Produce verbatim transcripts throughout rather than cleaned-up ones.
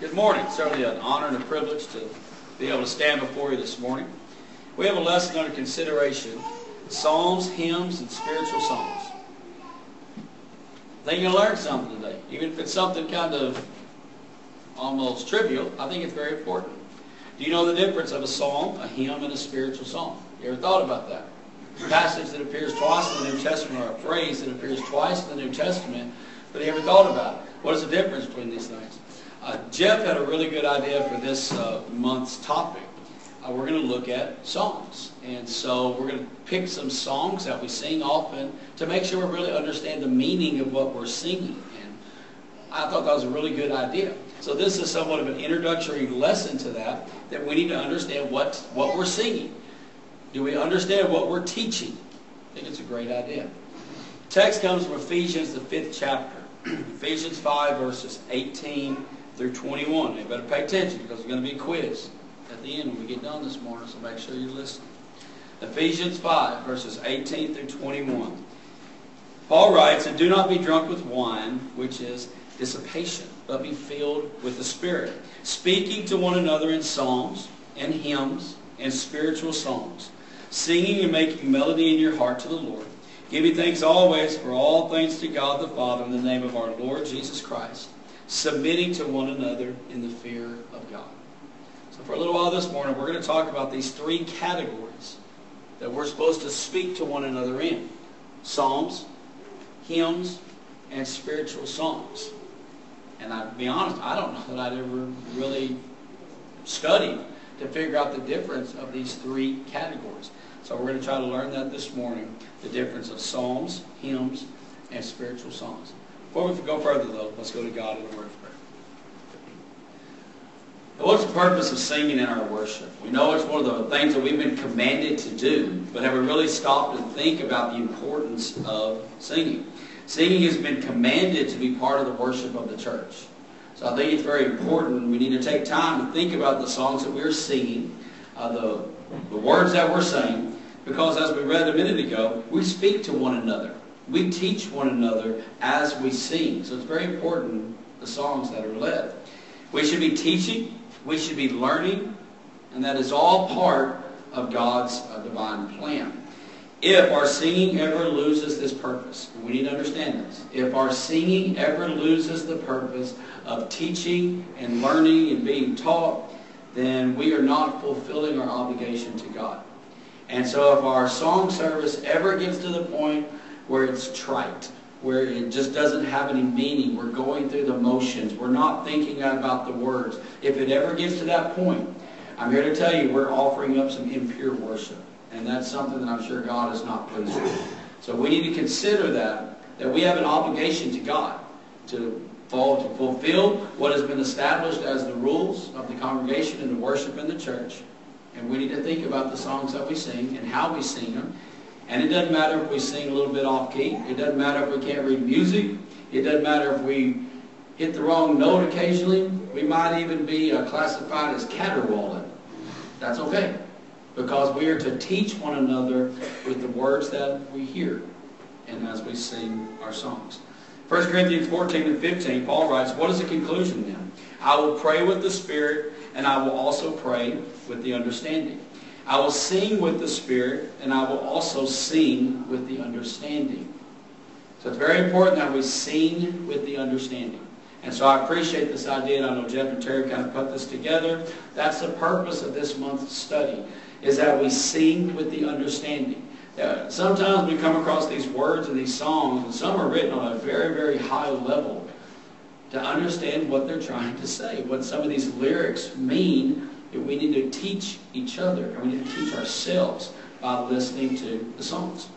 Good morning. It's certainly an honor and a privilege to be able to stand before you this morning. We have a lesson under consideration: psalms, hymns, and spiritual songs. I think you're going to learn something today. Even if it's something kind of almost trivial, I think it's very important. Do you know the difference of a psalm, a hymn, and a spiritual song? You ever thought about that? A passage that appears twice in the New Testament, or a phrase that appears twice in the New Testament, but you ever thought about it? What is the difference between these things? Uh, Jeff had a really good idea for this uh, month's topic. Uh, we're going to look at songs. And so we're going to pick some songs that we sing often to make sure we really understand the meaning of what we're singing. And I thought that was a really good idea. So this is somewhat of an introductory lesson to that, that we need to understand what, what we're singing. Do we understand what we're teaching? I think it's a great idea. The text comes from Ephesians, the fifth chapter. Ephesians five, verses eighteen through twenty-one. You better pay attention because there's going to be a quiz at the end when we get done this morning, so make sure you listen. Ephesians five, verses eighteen through twenty-one. Paul writes, "And do not be drunk with wine, which is dissipation, but be filled with the Spirit, speaking to one another in psalms and hymns and spiritual songs, singing and making melody in your heart to the Lord, giving thanks always for all things to God the Father in the name of our Lord Jesus Christ, submitting to one another in the fear of God." So for a little while this morning, we're going to talk about these three categories that we're supposed to speak to one another in: psalms, hymns, and spiritual songs. And I'll be honest, I don't know that I'd ever really studied to figure out the difference of these three categories. So we're going to try to learn that this morning, the difference of psalms, hymns, and spiritual songs. Before we go further, though, let's go to God in a word of prayer. What's the purpose of singing in our worship? We know it's one of the things that we've been commanded to do, but have we really stopped and think about the importance of singing? Singing has been commanded to be part of the worship of the church. So I think it's very important. We need to take time to think about the songs that we're singing, uh, the, the words that we're saying, because as we read a minute ago, we speak to one another. We teach one another as we sing. So it's very important, the songs that are led. We should be teaching. We should be learning. And that is all part of God's uh, divine plan. If our singing ever loses this purpose, and we need to understand this, if our singing ever loses the purpose of teaching and learning and being taught, then we are not fulfilling our obligation to God. And so if our song service ever gets to the point where it's trite, where it just doesn't have any meaning, we're going through the motions, we're not thinking about the words, if it ever gets to that point, I'm here to tell you we're offering up some impure worship. And that's something that I'm sure God is not pleased with. So we need to consider that, that we have an obligation to God to, fall, to fulfill what has been established as the rules of the congregation and the worship in the church. And we need to think about the songs that we sing and how we sing them. And it doesn't matter if we sing a little bit off-key. It doesn't matter if we can't read music. It doesn't matter if we hit the wrong note occasionally. We might even be uh, classified as caterwauling. That's okay, because we are to teach one another with the words that we hear and as we sing our songs. First Corinthians fourteen and fifteen, Paul writes, "What is the conclusion then? I will pray with the Spirit, and I will also pray with the understanding. I will sing with the Spirit, and I will also sing with the understanding." So it's very important that we sing with the understanding. And so I appreciate this idea, and I know Jeff and Terry kind of put this together. That's the purpose of this month's study, is that we sing with the understanding. Now, sometimes we come across these words and these songs, and some are written on a very, very high level to understand what they're trying to say, what some of these lyrics mean. We need to teach each other, and we need to teach ourselves by listening to the songs.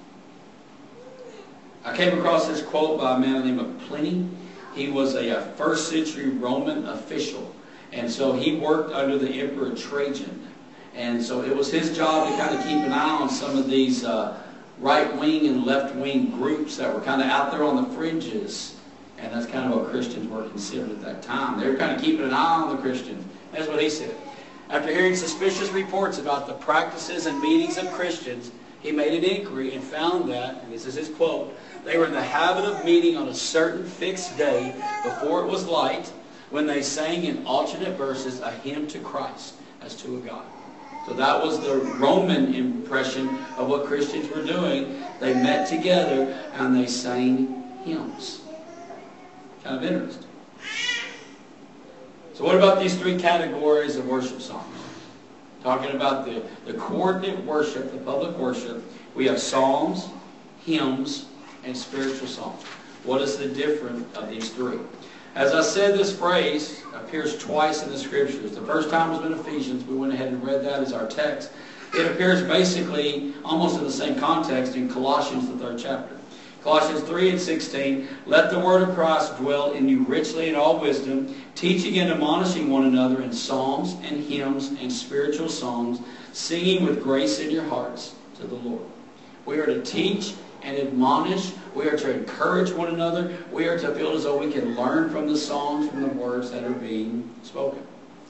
I came across this quote by a man named Pliny. He was a first century Roman official, and so he worked under the Emperor Trajan. And so it was his job to kind of keep an eye on some of these uh, right-wing and left-wing groups that were kind of out there on the fringes. And that's kind of what Christians were considered at that time. They were kind of keeping an eye on the Christians. That's what he said. After hearing suspicious reports about the practices and meetings of Christians, he made an inquiry and found that, and this is his quote, "they were in the habit of meeting on a certain fixed day before it was light, when they sang in alternate verses a hymn to Christ as to a God. So that was the Roman impression of what Christians were doing. They met together and they sang hymns. Kind of interesting. So what about these three categories of worship songs? Talking about the, the coordinate worship, the public worship, we have psalms, hymns, and spiritual songs. What is the difference of these three? As I said, this phrase appears twice in the Scriptures. The first time was in Ephesians. We went ahead and read that as our text. It appears basically almost in the same context in Colossians, the third chapter. Colossians three and sixteen, let the word of Christ dwell in you richly in all wisdom, teaching and admonishing one another in psalms and hymns and spiritual songs, singing with grace in your hearts to the Lord. We are to teach and admonish. We are to encourage one another. We are to feel as though we can learn from the songs, from the words that are being spoken.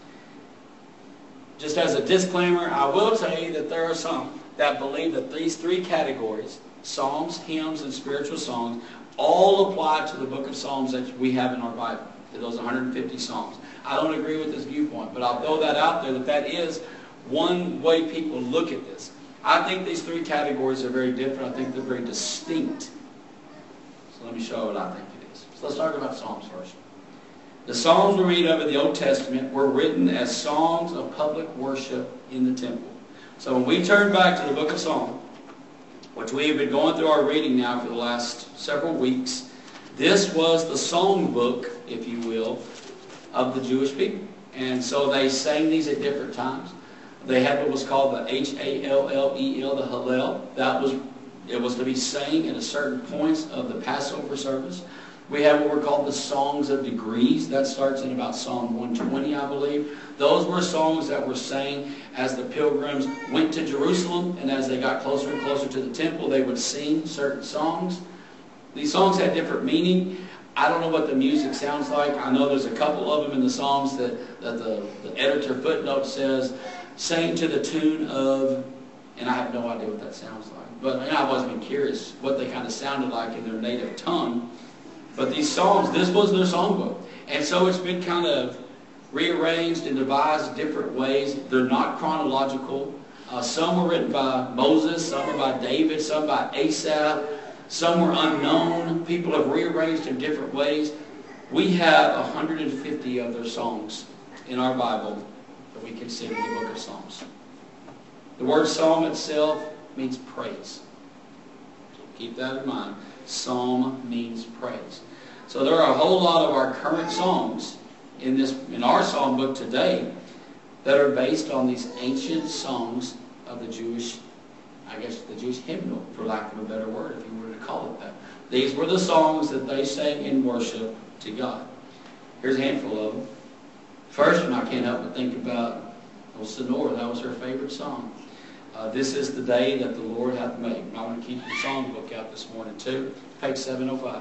Just as a disclaimer, I will tell you that there are some that believe that these three categories, psalms, hymns, and spiritual songs, all apply to the book of Psalms that we have in our Bible, to those one hundred fifty psalms. I don't agree with this viewpoint, but I'll throw that out there that that is one way people look at this. I think these three categories are very different. I think they're very distinct. So let me show you what I think it is. So let's talk about Psalms first. The Psalms we read of in the Old Testament were written as songs of public worship in the temple. So when we turn back to the book of Psalms, which we have been going through our reading now for the last several weeks, this was the song book, if you will, of the Jewish people. And so they sang these at different times. They had what was called the H A L L E L, the Hallel. That was, it was to be sang at a certain points of the Passover service. We have what were called the Songs of Degrees. That starts in about Psalm one twenty, I believe. Those were songs that were sang as the pilgrims went to Jerusalem, and as they got closer and closer to the temple, they would sing certain songs. These songs had different meaning. I don't know what the music sounds like. I know there's a couple of them in the Psalms that, that the, the editor footnote says, sang to the tune of, and I have no idea what that sounds like. But you know, I've always been curious what they kind of sounded like in their native tongue. But these Psalms, this was their songbook. And so it's been kind of rearranged and devised different ways. They're not chronological. Uh, some were written by Moses, some were by David, some by Asaph, some were unknown. People have rearranged in different ways. We have one hundred fifty of their songs in our Bible that we consider the book of Psalms. The word psalm itself means praise. Keep that in mind. Psalm means praise. So there are a whole lot of our current songs in this in our psalm book today that are based on these ancient songs of the Jewish, I guess the Jewish hymnal, for lack of a better word, if you were to call it that. These were the songs that they sang in worship to God. Here's a handful of them. First one, I can't help but think about old Sonora. That was her favorite song. Uh, this is the day that the Lord hath made. I want to keep your song book out this morning too. Page seven oh five.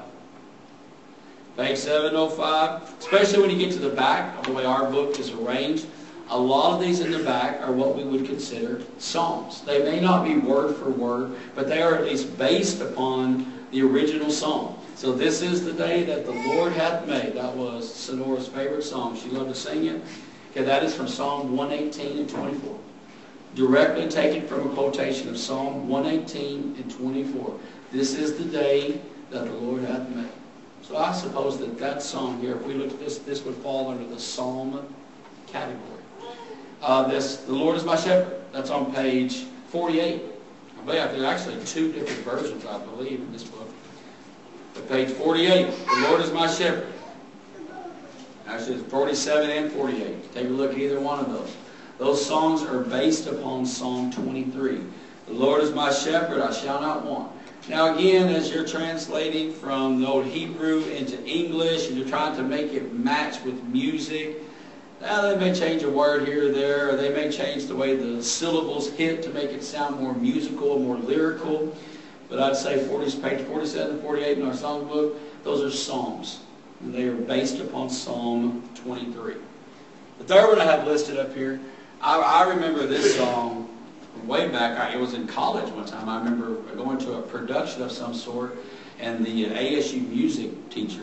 Page seven oh five. Especially when you get to the back, of the way our book is arranged, a lot of these in the back are what we would consider psalms. They may not be word for word, but they are at least based upon the original psalm. So this is the day that the Lord hath made. That was Sonora's favorite song. She loved to sing it. Okay, that is from Psalm one eighteen and twenty-four. Directly taken from a quotation of Psalm one eighteen and twenty-four. This is the day that the Lord hath made. So I suppose that that song here, if we look at this, this would fall under the psalm category. Uh, this, the Lord is my shepherd. That's on page forty-eight. I believe there are actually two different versions, I believe, in this book. But page forty-eight, the Lord is my shepherd. Actually, it's forty-seven and forty-eight. Take a look at either one of those. Those songs are based upon Psalm twenty-three. The Lord is my shepherd, I shall not want. Now again, as you're translating from the old Hebrew into English, and you're trying to make it match with music, now they may change a word here or there, or they may change the way the syllables hit to make it sound more musical, more lyrical. But I'd say forty, page forty-seven and forty-eight in our songbook, those are psalms. And they are based upon Psalm twenty-three. The third one I have listed up here, I, I remember this song from way back. I, it was in college one time. I remember going to a production of some sort, and the A S U music teacher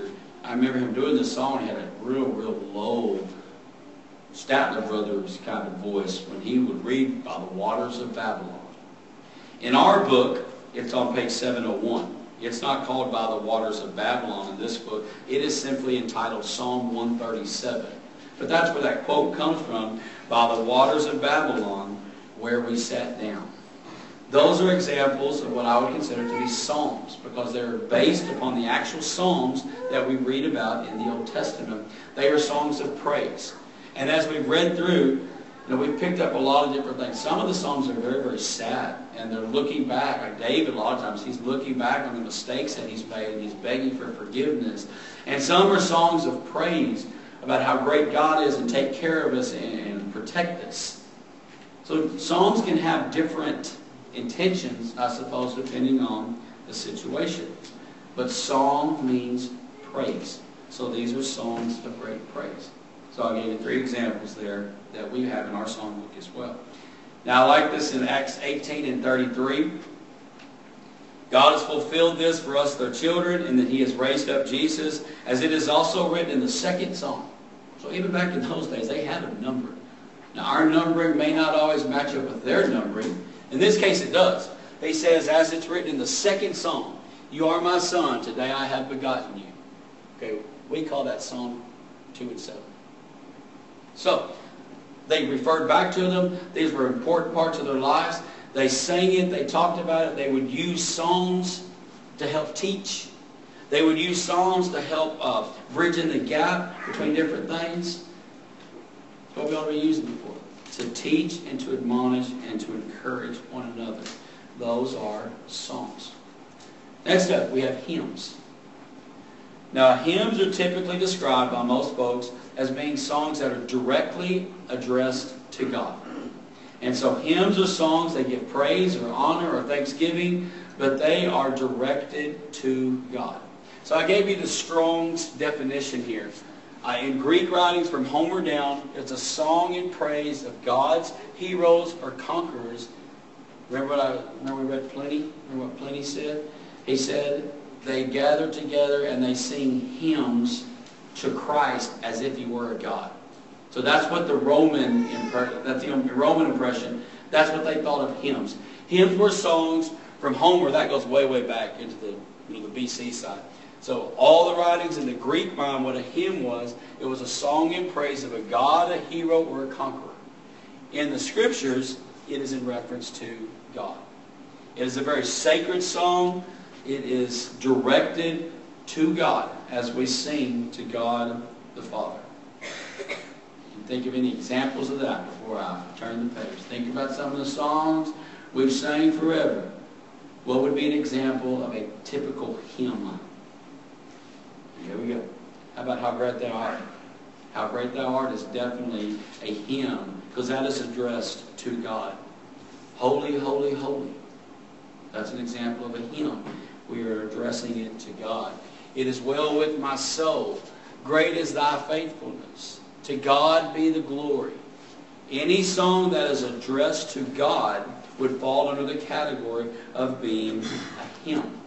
I remember him doing this song. He had a real, real low Statler Brothers kind of voice when he would read By the Waters of Babylon. In our book, it's on page seven oh one. It's not called By the Waters of Babylon in this book. It is simply entitled Psalm one thirty-seven. But that's where that quote comes from, By the waters of Babylon, where we sat down. Those are examples of what I would consider to be psalms, because they're based upon the actual psalms that we read about in the Old Testament. They are songs of praise. And as we've read through, you know, we've picked up a lot of different things. Some of the psalms are very, very sad, and they're looking back. Like David, a lot of times, he's looking back on the mistakes that he's made, and he's begging for forgiveness. And some are songs of praise about how great God is and take care of us and, and protect us. So psalms can have different intentions, I suppose, depending on the situation. But psalm means praise. So these are songs of great praise. So I gave you three examples there that we have in our song book as well. Now I like this in Acts eighteen and thirty-three. God has fulfilled this for us, their children, and that He has raised up Jesus, as it is also written in the second psalm. So even back in those days, they had a number. Now our numbering may not always match up with their numbering. In this case, it does. He says, as it's written in the second psalm, you are my son, today I have begotten you. Okay, we call that Psalm two and seven. So, they referred back to them. These were important parts of their lives. They sang it. They talked about it. They would use songs to help teach. They would use songs to help uh, bridge in the gap between different things. That's what we ought to be using them for. To teach and to admonish and to encourage one another. Those are songs. Next up, we have hymns. Now, hymns are typically described by most folks as being songs that are directly addressed to God. And so hymns are songs that give praise or honor or thanksgiving, but they are directed to God. So I gave you the Strong's definition here. Uh, in Greek writings from Homer down, it's a song in praise of God's heroes or conquerors. Remember what I remember we read Pliny? Remember what Pliny said? He said they gather together and they sing hymns to Christ as if He were a god. So that's what the Roman impression, that's the Roman impression. That's what they thought of hymns. Hymns were songs from Homer. That goes way, way back into the, you know, the B C side. So all the writings in the Greek mind, what a hymn was, it was a song in praise of a god, a hero, or a conqueror. In the Scriptures, it is in reference to God. It is a very sacred song. It is directed to God as we sing to God the Father. Think of any examples of that before I turn the page. Think about some of the songs we've sang forever. What would be an example of a typical hymn? Here we go. How about How Great Thou Art? How Great Thou Art is definitely a hymn because that is addressed to God. Holy, holy, holy. That's an example of a hymn. We are addressing it to God. It is well with my soul. Great is thy faithfulness. To God be the glory. Any song that is addressed to God would fall under the category of being a hymn.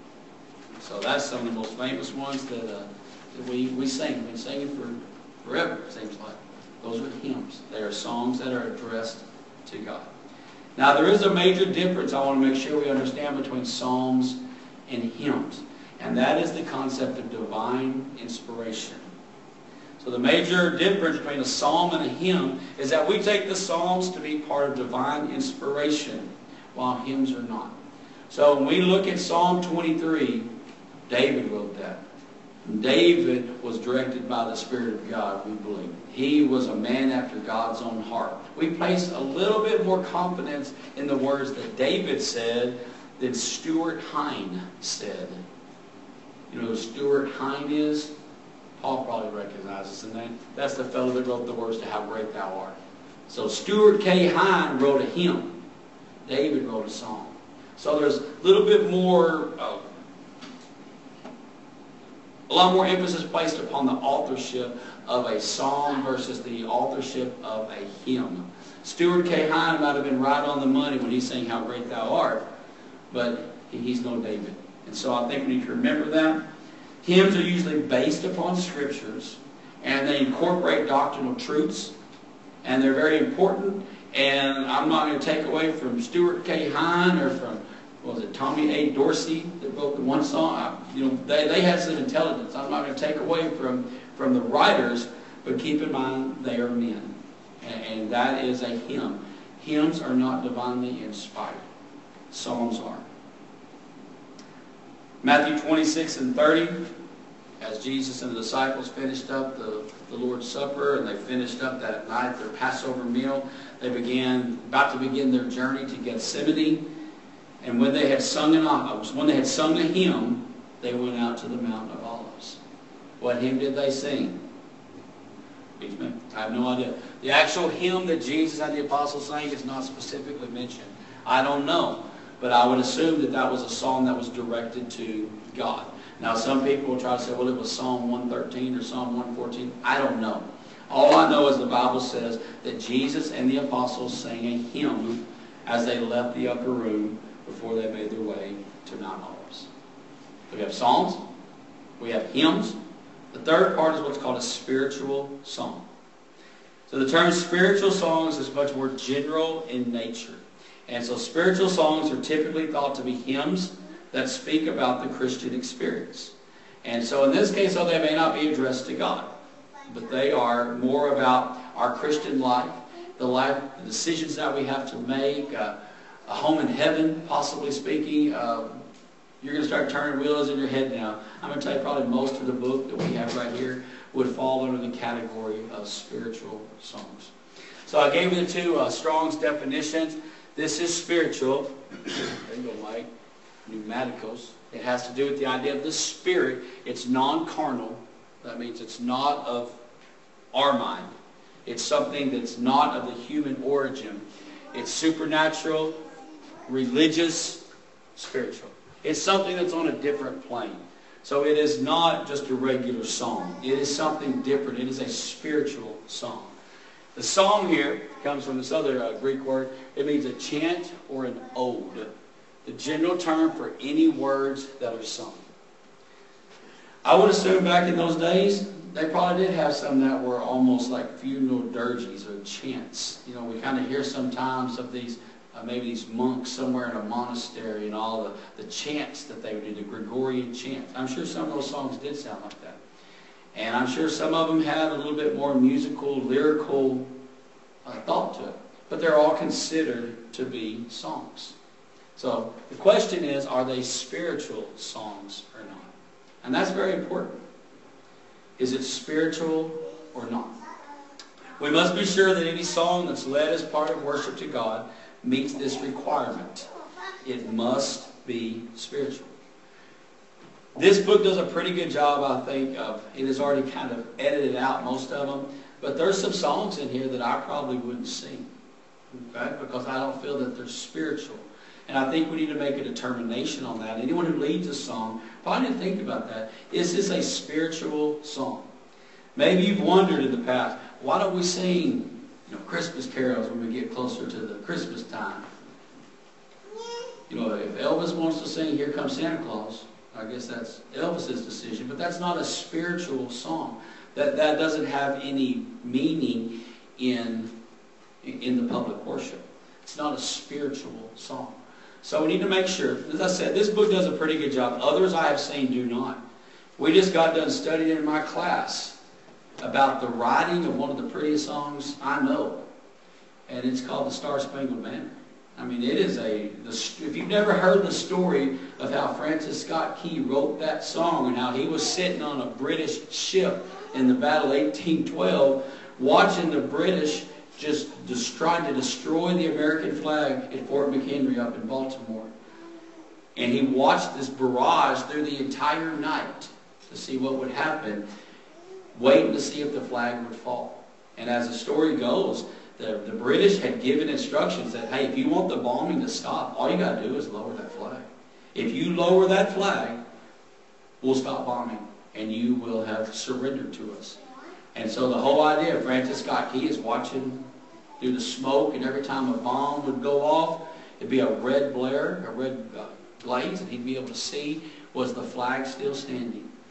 So that's some of the most famous ones that, uh, that we, we sing. We've been singing for forever, it seems like. Those are hymns. They are songs that are addressed to God. Now there is a major difference I want to make sure we understand between psalms and hymns. And that is the concept of divine inspiration. So the major difference between a psalm and a hymn is that we take the psalms to be part of divine inspiration, while hymns are not. So when we look at Psalm twenty-three, David wrote that. David was directed by the Spirit of God, we believe. He was a man after God's own heart. We place a little bit more confidence in the words that David said than Stuart Hine said. You know who Stuart Hine is? Paul probably recognizes the name. That's the fellow that wrote the words to How Great Thou Art. So Stuart K. Hine wrote a hymn. David wrote a song. So there's a little bit more, uh, a lot more emphasis placed upon the authorship of a song versus the authorship of a hymn. Stuart K. Hine might have been right on the money when he sang How Great Thou Art, but he's no David. And so I think we need to remember that. Hymns are usually based upon scriptures, and they incorporate doctrinal truths, and they're very important. And I'm not going to take away from Stuart K. Hine or from, what was it, Tommy A. Dorsey that wrote the one song. I, you know, they, they had some intelligence. I'm not going to take away from, from the writers, but keep in mind they are men. And, and that is a hymn. Hymns are not divinely inspired. Psalms are. Matthew twenty-six and thirty, as Jesus and the disciples finished up the, the Lord's Supper, and they finished up that night their Passover meal, they began, about to begin their journey to Gethsemane. And when they had sung an when they had sung a hymn, they went out to the Mount of Olives. What hymn did they sing? I have no idea. The actual hymn that Jesus and the apostles sang is not specifically mentioned. I don't know. But I would assume that that was a song that was directed to God. Now, some people will try to say, well, it was Psalm one thirteen or Psalm one fourteen. I don't know. All I know is the Bible says that Jesus and the apostles sang a hymn as they left the upper room before they made their way to Mount Olives. We have psalms. We have hymns. The third part is what's called a spiritual song. So the term spiritual songs is much more general in nature. And so spiritual songs are typically thought to be hymns that speak about the Christian experience. And so in this case, though, they may not be addressed to God, but they are more about our Christian life, the life, the decisions that we have to make, uh, a home in heaven, possibly speaking. Uh, you're going to start turning wheels in your head now. I'm going to tell you probably most of the book that we have right here would fall under the category of spiritual songs. So I gave you the two uh, Strong's definitions. This is spiritual. There you go, Mike. Pneumaticos. It has to do with the idea of the spirit. It's non-carnal. That means it's not of our mind. It's something that's not of the human origin. It's supernatural, religious, spiritual. It's something that's on a different plane. So it is not just a regular song. It is something different. It is a spiritual song. The song here comes from this other uh, Greek word. It means a chant or an ode. The general term for any words that are sung. I would assume back in those days, they probably did have some that were almost like funeral dirges or chants. You know, we kind of hear sometimes of these, uh, maybe these monks somewhere in a monastery and all the, the chants that they would do, the Gregorian chants. I'm sure some of those songs did sound like that. And I'm sure some of them had a little bit more musical, lyrical uh, thought to it. But they're all considered to be songs. So the question is, are they spiritual songs or not? And that's very important. Is it spiritual or not? We must be sure that any song that's led as part of worship to God meets this requirement. It must be spiritual. This book does a pretty good job, I think, of, it has already kind of edited out most of them, but there's some songs in here that I probably wouldn't sing, okay? Because I don't feel that they're spiritual. And I think we need to make a determination on that. Anyone who leads a song, probably need to think about that. Is this a spiritual song? Maybe you've wondered in the past, why don't we sing, you know, Christmas carols when we get closer to the Christmas time? You know, if Elvis wants to sing Here Comes Santa Claus, I guess that's Elvis's decision, but that's not a spiritual song. That, that doesn't have any meaning in, in the public worship. It's not a spiritual song. So we need to make sure, as I said, this book does a pretty good job. Others I have seen do not. We just got done studying in my class about the writing of one of the prettiest songs I know. And it's called The Star Spangled Banner. I mean, it is a, the, if you've never heard the story of how Francis Scott Key wrote that song and how he was sitting on a British ship in the Battle of eighteen twelve, watching the British just, just trying to destroy the American flag at Fort McHenry up in Baltimore. And he watched this barrage through the entire night to see what would happen, waiting to see if the flag would fall. And as the story goes, the, the British had given instructions that, hey, if you want the bombing to stop, all you got to do is lower that flag. If you lower that flag, we'll stop bombing, and you will have surrendered to us. And so the whole idea of Francis Scott Key is watching through the smoke, and every time a bomb would go off, it'd be a red blare, a red uh, blaze, and he'd be able to see, was the flag still standing?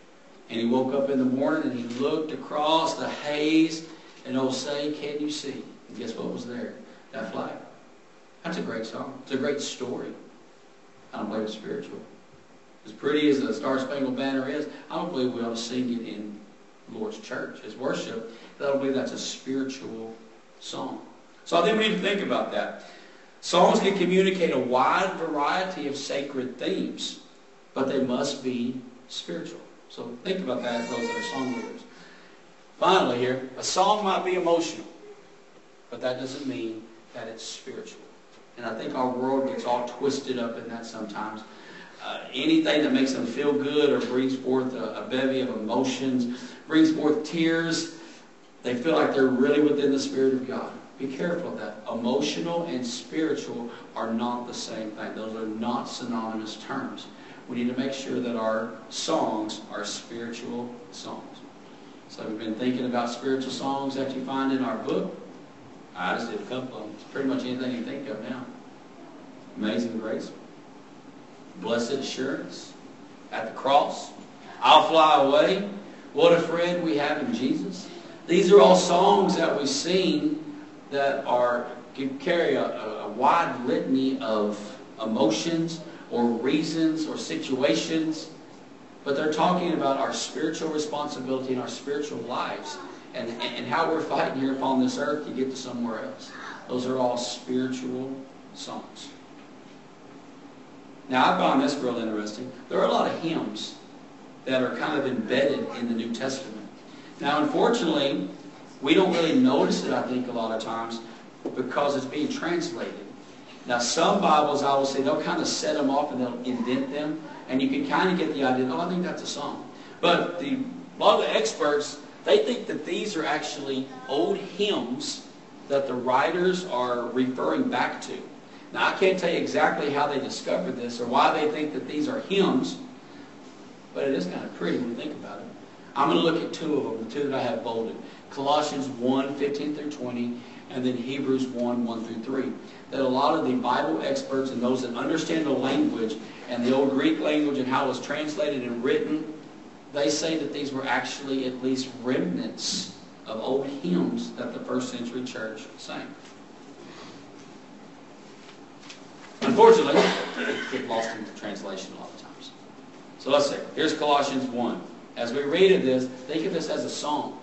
And he woke up in the morning and he looked across the haze and oh, say, can you see? And guess what was there? That flag. That's a great song. It's a great story. I don't believe it's spiritual. As pretty as the Star Spangled Banner is, I don't believe we ought to sing it in the Lord's church as worship. I don't believe that's a spiritual song. So I think we need to think about that. Songs can communicate a wide variety of sacred themes, but they must be spiritual. So think about that, those that are song leaders. Finally here, a song might be emotional, but that doesn't mean that it's spiritual. And I think our world gets all twisted up in that sometimes. Uh, anything that makes them feel good or brings forth a, a bevy of emotions, brings forth tears, they feel like they're really within the Spirit of God. Be careful of that. Emotional and spiritual are not the same thing. Those are not synonymous terms. We need to make sure that our songs are spiritual songs. So we've been thinking about spiritual songs that you find in our book. I just did a couple of them. It's pretty much anything you think of now. Amazing Grace, Blessed Assurance, At the Cross, I'll Fly Away, What a Friend We Have in Jesus. These are all songs that we sing that are can carry a, a wide litany of emotions or reasons or situations, but they're talking about our spiritual responsibility and our spiritual lives and, and how we're fighting here upon this earth to get to somewhere else. Those are all spiritual songs. Now, I found this real interesting. There are a lot of hymns that are kind of embedded in the New Testament. Now, unfortunately, we don't really notice it, I think, a lot of times because it's being translated. Now, some Bibles, I will say, they'll kind of set them off and they'll indent them, and you can kind of get the idea, oh, I think that's a song. But the, a lot of the experts, they think that these are actually old hymns that the writers are referring back to. Now, I can't tell you exactly how they discovered this or why they think that these are hymns, but it is kind of pretty when you think about it. I'm going to look at two of them, the two that I have bolded. Colossians one, fifteen through twenty, and then Hebrews one, one through three. That a lot of the Bible experts and those that understand the language and the old Greek language and how it was translated and written, they say that these were actually at least remnants of old hymns that the first century church sang. Unfortunately, they get lost in translation a lot of times. So let's see. Here's Colossians one. As we read of this, think of this as a song.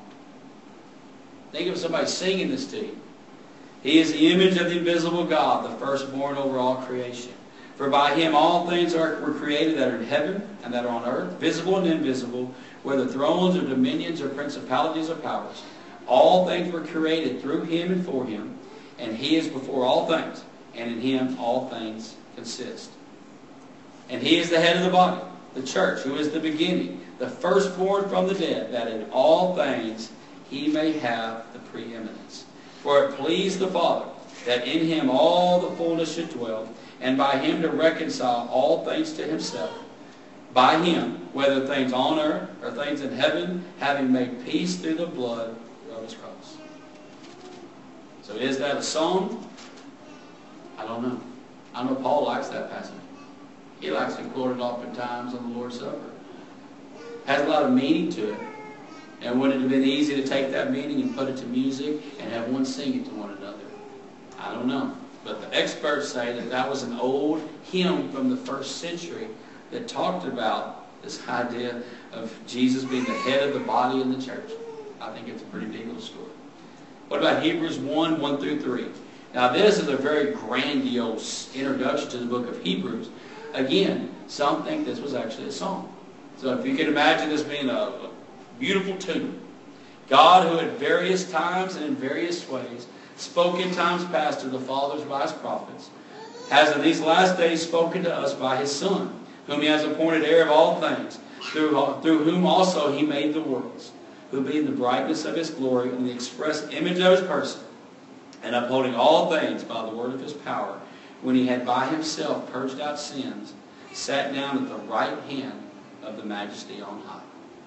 Think of somebody singing this to you. He is the image of the invisible God, the firstborn over all creation. For by him all things are, were created that are in heaven and that are on earth, visible and invisible, whether thrones or dominions or principalities or powers. All things were created through him and for him, and he is before all things, and in him all things consist. And he is the head of the body, the church, who is the beginning, the firstborn from the dead, that in all things he may have the preeminence. For it pleased the Father that in him all the fullness should dwell, and by him to reconcile all things to himself. By him, whether things on earth or things in heaven, having made peace through the blood of his cross. So is that a song? I don't know. I know Paul likes that passage. He likes to quote it oftentimes on the Lord's Supper. Has a lot of meaning to it. And would it have been easy to take that meaning and put it to music and have one sing it to one another? I don't know. But the experts say that that was an old hymn from the first century that talked about this idea of Jesus being the head of the body in the church. I think it's a pretty big little story. What about Hebrews one, one through three? Now this is a very grandiose introduction to the book of Hebrews. Again, some think this was actually a song. So if you can imagine this being a, a beautiful tune. God, who at various times and in various ways spoke in times past to the fathers by his prophets, has in these last days spoken to us by his Son, whom he has appointed heir of all things, through, through whom also he made the worlds, who being the brightness of his glory and the express image of his person, and upholding all things by the word of his power, when he had by himself purged out sins, sat down at the right hand of the majesty on high.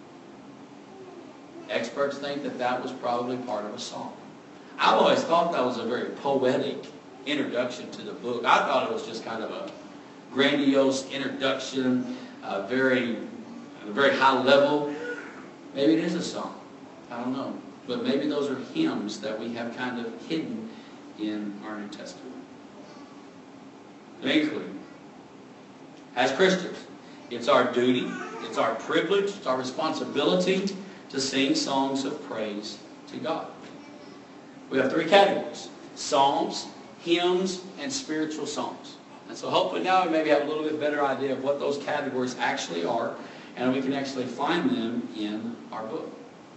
Experts think that that was probably part of a song. I've always thought that was a very poetic introduction to the book. I thought it was just kind of a grandiose introduction, uh, very, very high level. Maybe it is a song. I don't know. But maybe those are hymns that we have kind of hidden in our New Testament. Including, as Christians, it's our duty, it's our privilege, it's our responsibility to sing songs of praise to God. We have three categories: psalms, hymns, and spiritual songs. And so hopefully now we maybe have a little bit better idea of what those categories actually are, and we can actually find them in our book.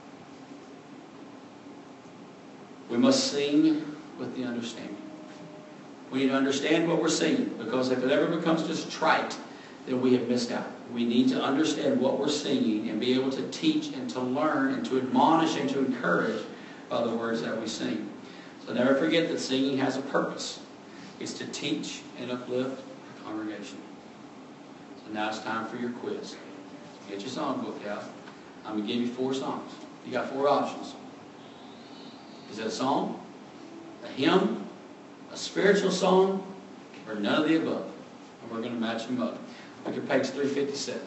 We must sing with the understanding. We need to understand what we're singing, because if it ever becomes just trite, then we have missed out. We need to understand what we're singing and be able to teach and to learn and to admonish and to encourage by the words that we sing. So never forget that singing has a purpose. It's to teach and uplift the congregation. So now it's time for your quiz. Get your song book out. I'm going to give you four songs. You got four options. Is it a song, a hymn, a spiritual song, or none of the above? And we're going to match them up. Look at page three fifty-seven.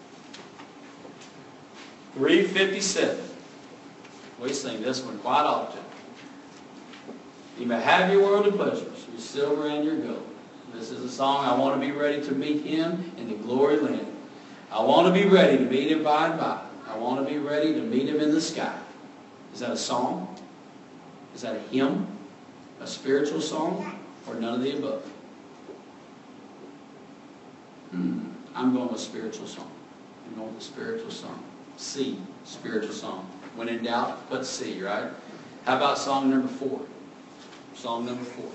three fifty-seven. We sing this one quite often. You may have your worldly pleasures, your silver and your gold. This is a song, I want to be ready to meet Him in the glory land. I want to be ready to meet Him by and by. I want to be ready to meet Him in the sky. Is that a song? Is that a hymn? A spiritual song? Or none of the above? Hmm. I'm going with spiritual song. I'm going with the spiritual song. C, spiritual song. When in doubt, put C, right? How about song number four? Song number four.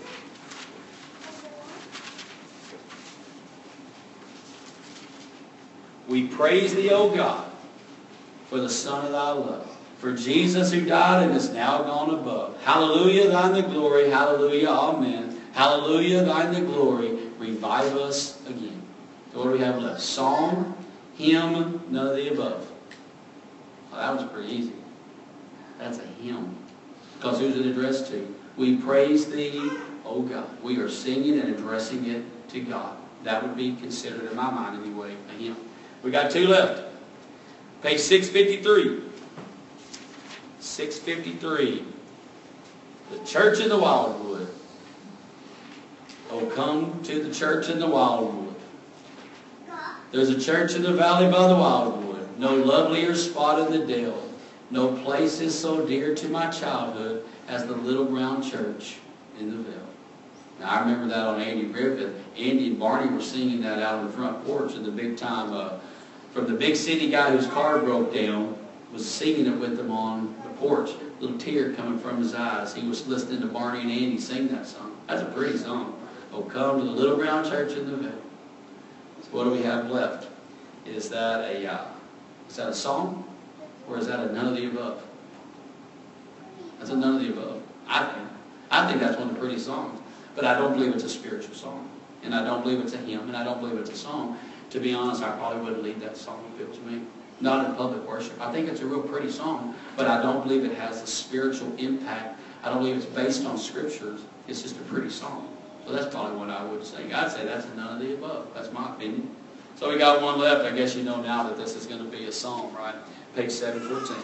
We praise Thee, O God, for the Son of Thy love, for Jesus who died and is now gone above. Hallelujah, Thine the glory. Hallelujah, amen. Hallelujah, Thine the glory. Revive us again. So what do we have left? Psalm, hymn, none of the above. Well, that was pretty easy. That's a hymn. Because who's it addressed to? We praise Thee, O God. We are singing and addressing it to God. That would be considered, in my mind anyway, a hymn. We got two left. Page six fifty-three. six fifty-three. The church in the wildwood. Oh, come to the church in the wildwood. There's a church in the valley by the wildwood. No lovelier spot in the dale. No place is so dear to my childhood as the little brown church in the vale. Now, I remember that on Andy Griffith. Andy and Barney were singing that out on the front porch in the big time. Uh, from the big city guy whose car broke down was singing it with them on the porch. A little tear coming from his eyes. He was listening to Barney and Andy sing that song. That's a pretty song. Oh, come to the little brown church in the vale. So what do we have left? Is that a uh, is that a song? Or is that a none of the above? That's a none of the above. I think. I think that's one of the pretty songs. But I don't believe it's a spiritual song. And I don't believe it's a hymn. And I don't believe it's a song. To be honest, I probably wouldn't lead that song if it was me. Not in public worship. I think it's a real pretty song. But I don't believe it has a spiritual impact. I don't believe it's based on scriptures. It's just a pretty song. So that's probably what I would say. I'd say that's a none of the above. That's my opinion. So we got one left. I guess you know now that this is going to be a psalm, right? Page seven fourteen.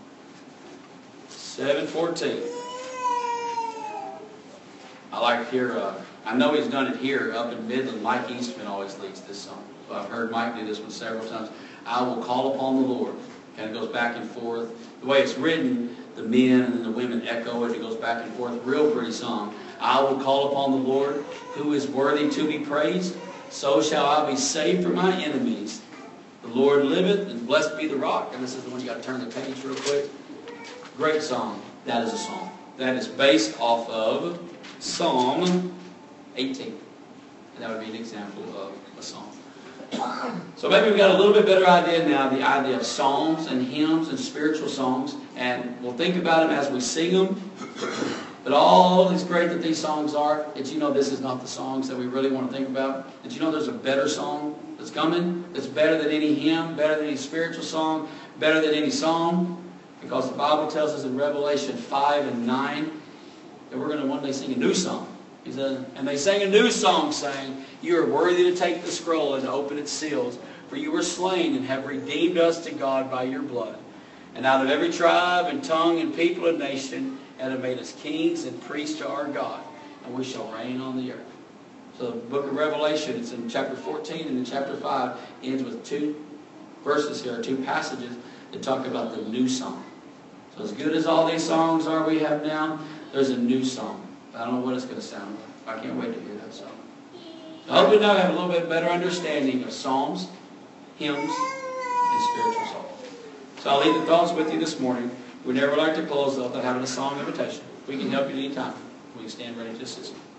seven fourteen. I like to hear, uh, I know he's done it here up in Midland. Mike Eastman always leads this song. So I've heard Mike do this one several times. I will call upon the Lord. Kind of goes back and forth. The way it's written, the men and then the women echo it. It goes back and forth. Real pretty song. I will call upon the Lord, who is worthy to be praised. So shall I be saved from my enemies. The Lord liveth, and blessed be the rock. And this is the one you got to turn the page real quick. Great song. That is a song. That is based off of Psalm eighteen. And that would be an example of a song. So maybe we've got a little bit better idea now, the idea of psalms and hymns and spiritual songs. And we'll think about them as we sing them. But all as great that these songs are, did you know this is not the songs that we really want to think about? Did you know there's a better song that's coming? That's better than any hymn, better than any spiritual song, better than any psalm? Because the Bible tells us in Revelation five and nine that we're going to one day sing a new song. He said, and they sang a new song saying, you are worthy to take the scroll and to open its seals, for you were slain and have redeemed us to God by your blood, And out of every tribe and tongue and people and nation, and have made us kings and priests to our God, and we shall reign on the earth. So the book of Revelation, it's in chapter fourteen, and in chapter five ends with two verses here, two passages that talk about the new song. So as good as all these songs are we have now, there's a new song. I don't know what it's going to sound like. I can't wait to hear that song. So I hope we now have a little bit better understanding of psalms, hymns, and spiritual songs. So I'll leave the thoughts with you this morning. We'd never like to close without having a song invitation. We can help you anytime. We can stand ready to assist you.